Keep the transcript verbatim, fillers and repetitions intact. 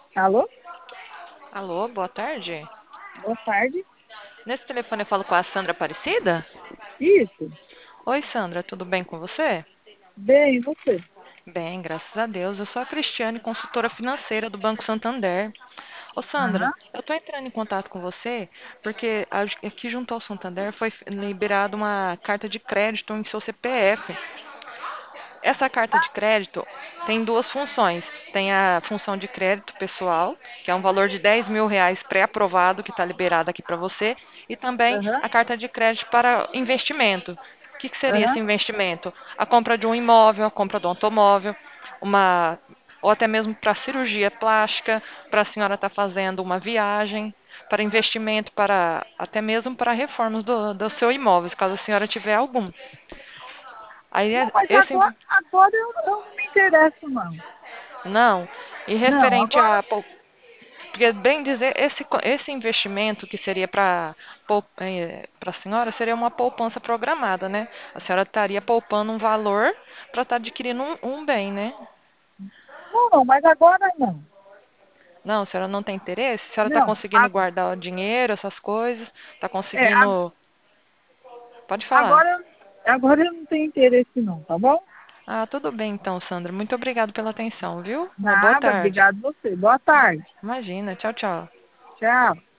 Alô? Alô, boa tarde. Boa tarde. Nesse telefone eu falo com a Sandra Aparecida? Isso. Oi, Sandra, tudo bem com você? Bem, e você? Bem, graças a Deus. Eu sou a Cristiane, consultora financeira do Banco Santander. Ô, Sandra, Aham, eu estou entrando em contato com você porque a- aqui junto ao Santander foi liberada uma carta de crédito em seu C P F. Essa carta de crédito tem duas funções. Tem a função de crédito pessoal, que é um valor de dez mil reais pré-aprovado, que está liberado aqui para você, e também aham, a carta de crédito para investimento. O que, que seria esse aham. investimento? A compra de um imóvel, a compra do automóvel, uma, ou até mesmo para cirurgia plástica, para a senhora estar fazendo uma viagem, para investimento, para até mesmo para reformas do, do seu imóvel, caso a senhora tiver algum. Aí Não, é- mas esse agora, agora eu, eu não me interesso, não. Não. E Não, referente agora a. pou- Porque, bem dizer, esse, co- esse investimento que seria para para a senhora seria uma poupança programada, né? A senhora estaria poupando um valor para estar adquirindo um, um bem, né? não, não, mas agora não. Não, a senhora não tem interesse? A senhora está Não, conseguindo a- guardar o dinheiro, essas coisas? Está é, a- conseguindo. Pode falar. agora, agora eu não tenho interesse, não, tá bom? Ah, tudo bem então, Sandra. Muito obrigado pela atenção, viu? Uma boa Nada, tarde. obrigado você. Boa tarde. Imagina. Tchau, tchau. Tchau.